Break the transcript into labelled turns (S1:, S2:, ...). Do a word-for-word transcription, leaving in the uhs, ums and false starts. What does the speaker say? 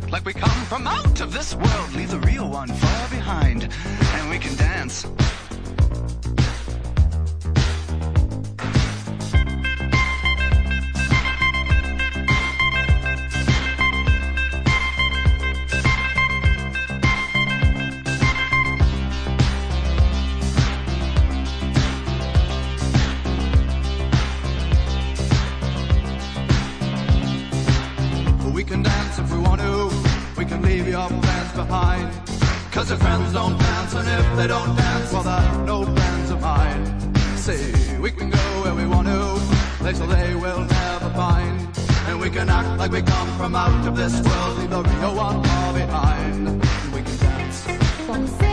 S1: act like we come from out of this world. Leave the real one far behind, and we can dance. We can dance if we want to, we can leave your plans behind. Cause if friends don't dance, and if they don't dance, well they're no friends of mine. See, we can go where we want to, places they will never find. And we can act like we come from out of this world, leave the real one far behind. And we can dance.